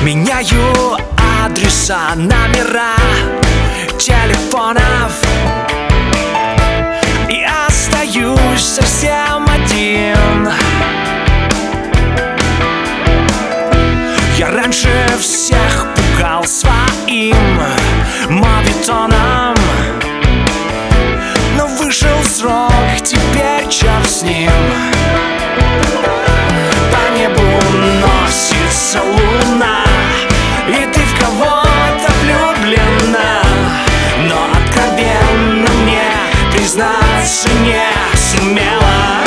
Меняю адреса, номера телефонов и остаюсь совсем один. Я раньше всех пугал своим моветоном, но вышел срок, теперь черт с ним. По небу носится луна, и ты в кого-то влюблена, но откровенно мне признаться не сумела.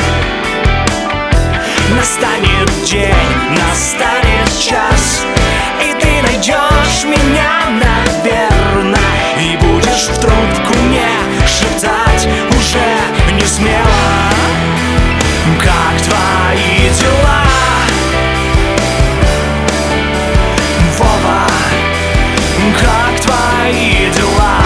Настанет день, настанет час, и ты найдешь меня, наверно, и будешь в трубку мне шептать уже не смело: как твои дела, Вова? Как твои дела,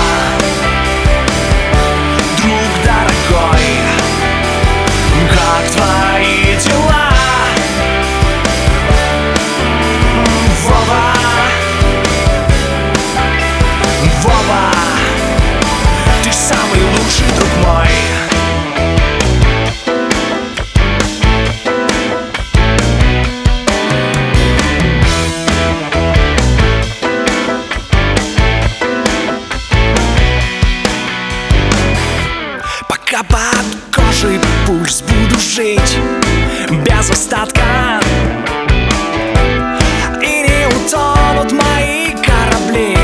друг дорогой? Как твои дела, Вова? Вова, ты самый лучший друг мой. Пока под кожей пульс буду жить без остатка, и не утонут мои корабли.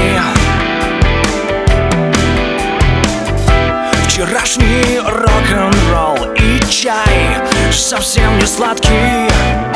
Вчерашний рок-н-ролл и чай совсем не сладкий.